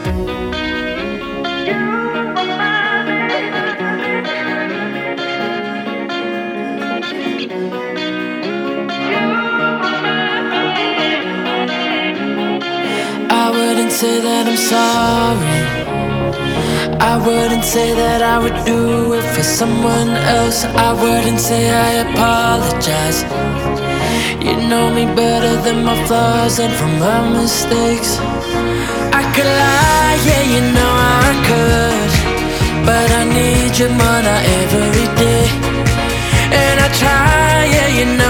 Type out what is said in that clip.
I wouldn't say that I'm sorry. I wouldn't say that I would do it for someone else. I wouldn't say I apologize. You know me better than my flaws and from my mistakes. I could lie, yeah, you know I could, but I need you more now every day. And I try, yeah, you know